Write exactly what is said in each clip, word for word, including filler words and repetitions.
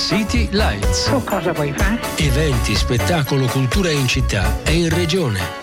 City Lights. Tu cosa vuoi fare? Eventi, spettacolo, cultura in città e in regione.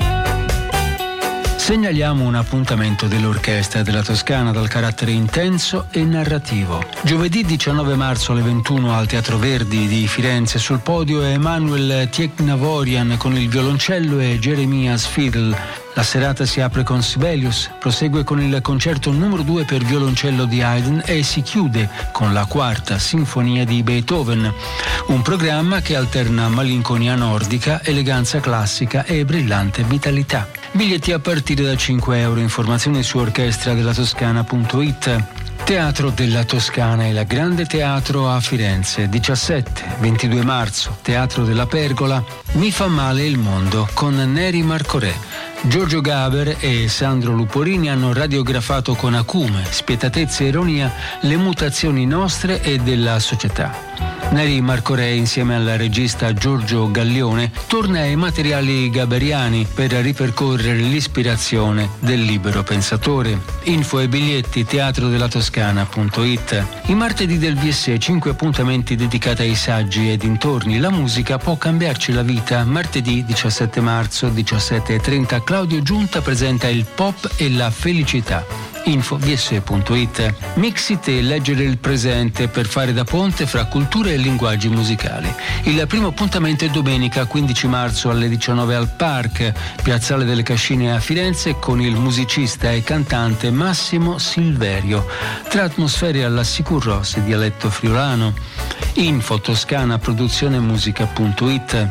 Segnaliamo un appuntamento dell'Orchestra della Toscana dal carattere intenso e narrativo. Giovedì diciannove marzo alle ventuno al Teatro Verdi di Firenze, sul podio è Emanuel Tieknavorian con il violoncello e Jeremias Fiedel. La serata si apre con Sibelius, prosegue con il concerto numero due per violoncello di Haydn e si chiude con la quarta sinfonia di Beethoven. Un programma che alterna malinconia nordica, eleganza classica e brillante vitalità. Biglietti a partire da cinque euro. Informazioni su orchestra della toscana punto it. Teatro della Toscana e la Grande Teatro a Firenze, diciassette ventidue marzo, Teatro della Pergola, Mi fa male il mondo con Neri Marcorè. Giorgio Gaber e Sandro Luporini hanno radiografato con acume, spietatezza e ironia le mutazioni nostre e della società. Neri Marcorè, insieme al regista Giorgio Gallione, torna ai materiali gaberiani per ripercorrere l'ispirazione del libero pensatore. Info e biglietti teatro della toscana punto it. I martedì del V S cinque appuntamenti dedicati ai saggi e dintorni. La musica può cambiarci la vita. Martedì diciassette marzo, diciassette e trenta, Claudio Giunta presenta il pop e la felicità. Info v s punto it. Mixit e leggere il presente per fare da ponte fra culture e linguaggi musicali. Il primo appuntamento è domenica quindici marzo alle diciannove al Park, Piazzale delle Cascine a Firenze, con il musicista e cantante Massimo Silverio. Tra atmosfere alla Sicurros, dialetto friulano. Info toscana produzione musica punto it.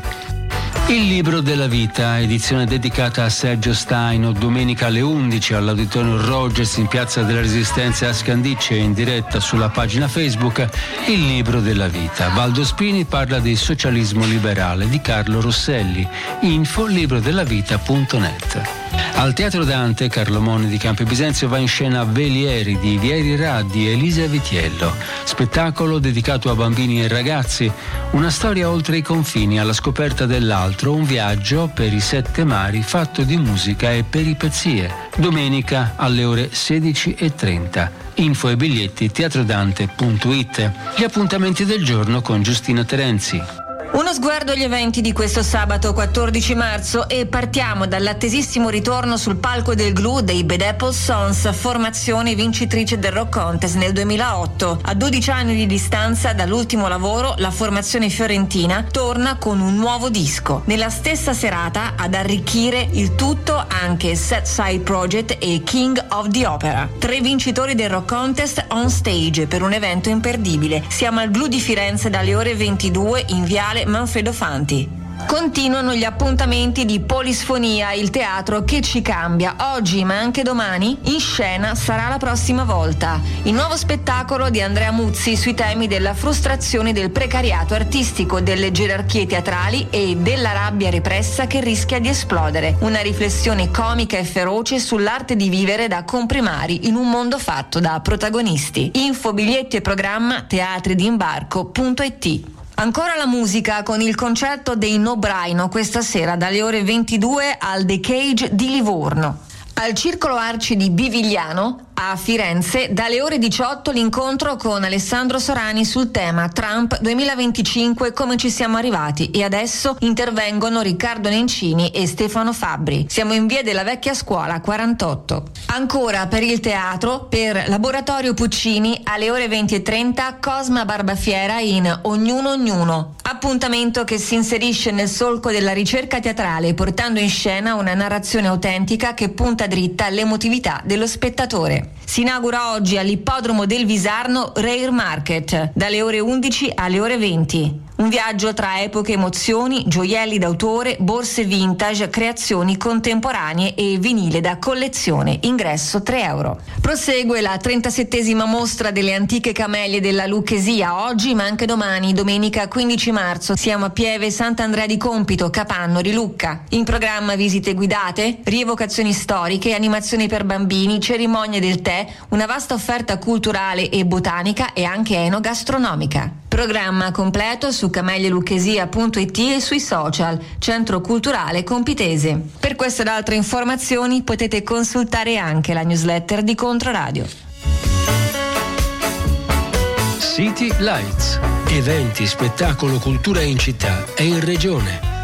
Il libro della vita, edizione dedicata a Sergio Staino, domenica alle undici all'Auditorium Rogers in Piazza della Resistenza a Scandicci e in diretta sulla pagina Facebook. Il libro della vita. Valdo Spini parla di socialismo liberale di Carlo Rosselli. Info librodellavita punto net. Al Teatro Dante, Carlo Moni di Campi Bisenzio va in scena Velieri di Vieri Raddi e Elisa Vitiello. Spettacolo dedicato a bambini e ragazzi. Una storia oltre i confini, alla scoperta dell'altro, un viaggio per i sette mari fatto di musica e peripezie. Domenica alle ore sedici e trenta. Info e biglietti teatrodante punto it. Gli appuntamenti del giorno con Giustina Terenzi. Uno sguardo agli eventi di questo sabato quattordici marzo e partiamo dall'attesissimo ritorno sul palco del Glu dei Bad Apple Sons, formazione vincitrice del Rock Contest nel duemilaotto. A dodici anni di distanza dall'ultimo lavoro, la formazione fiorentina torna con un nuovo disco. Nella stessa serata ad arricchire il tutto anche Set Side Project e King of the Opera. Tre vincitori del Rock Contest on stage per un evento imperdibile. Siamo al Glu di Firenze dalle ore ventidue in viale Manfredo Fanti. Continuano gli appuntamenti di Polisfonia, il teatro che ci cambia. Oggi, ma anche domani, in scena sarà la prossima volta. Il nuovo spettacolo di Andrea Muzzi sui temi della frustrazione del precariato artistico, delle gerarchie teatrali e della rabbia repressa che rischia di esplodere. Una riflessione comica e feroce sull'arte di vivere da comprimari in un mondo fatto da protagonisti. Info, biglietti e programma teatridimbarco punto it. Ancora la musica con il concerto dei No Braino questa sera dalle ore ventidue al The Cage di Livorno. Al Circolo Arci di Bivigliano a Firenze dalle ore diciotto l'incontro con Alessandro Sorani sul tema Trump duemilaventicinque, come ci siamo arrivati, e adesso intervengono Riccardo Nencini e Stefano Fabbri. Siamo in via della Vecchia Scuola quarantotto. Ancora per il teatro, per Laboratorio Puccini alle ore venti e trenta Cosma Barbafiera in Ognuno Ognuno. Appuntamento che si inserisce nel solco della ricerca teatrale, portando in scena una narrazione autentica che punta dritta all'emotività dello spettatore. Si inaugura oggi all'Ippodromo del Visarno Rare Market dalle ore undici alle ore venti. Un viaggio tra epoche, emozioni, gioielli d'autore, borse vintage, creazioni contemporanee e vinile da collezione. Ingresso tre euro. Prosegue la trentasettesima mostra delle antiche camelie della Lucchesia oggi, ma anche domani, domenica quindici marzo. Siamo a Pieve Sant'Andrea di Compito, Capannori, Lucca. In programma visite guidate, rievocazioni storiche, animazioni per bambini, cerimonie del tè, una vasta offerta culturale e botanica e anche enogastronomica. Programma completo su camelie lucchesia punto it e sui social Centro Culturale Compitese. Per queste ed altre informazioni potete consultare anche la newsletter di Controradio. City Lights. Eventi, spettacolo, cultura in città e in regione.